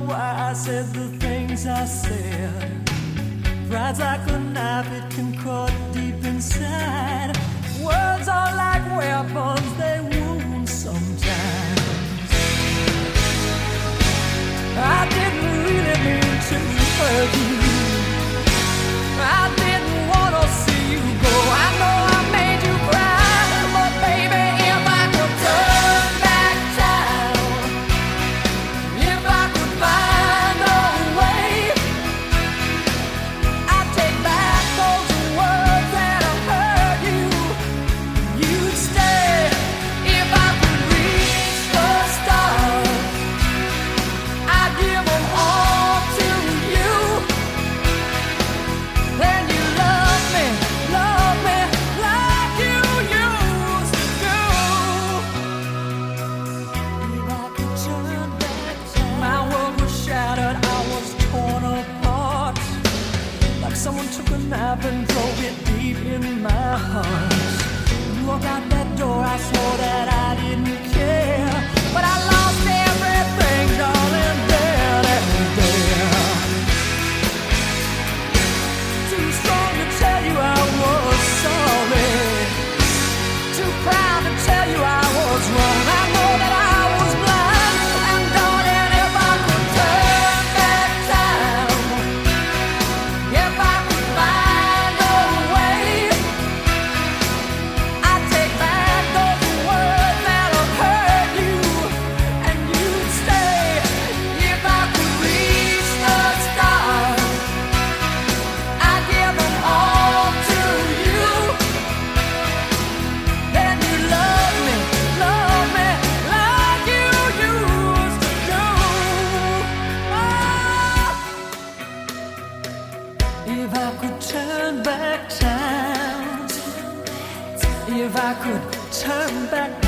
why I said the things I said. Pride's like a knife, it can cut deep inside. Words are like weapons, they wound sometimes. I didn't really mean to hurt you. I didn't want to see you go. I know I made you cry, but baby, if I could turn back time, if I could find a way, I'd take back those words that have hurt you. You'd stay. If I could reach the stars, I'd give them all to you. Then you love me like you used to do. If I could turn back time, my world was shattered, I was torn apart. Like someone took a knife and drove it deep in my heart. You walked out that door, I swore that I didn't care, but I lost everything, darling, there and there. Too strong to tell you I was sorry, too proud to tell you I was wrong. I know that I was blind, and darling, if I could turn back time, if I could find a way, I'd take back those words that have hurt you, and you'd stay. If I could reach the stars, I'd give them all to you. Then you love me like you used to do. If I could turn back time, if I could turn back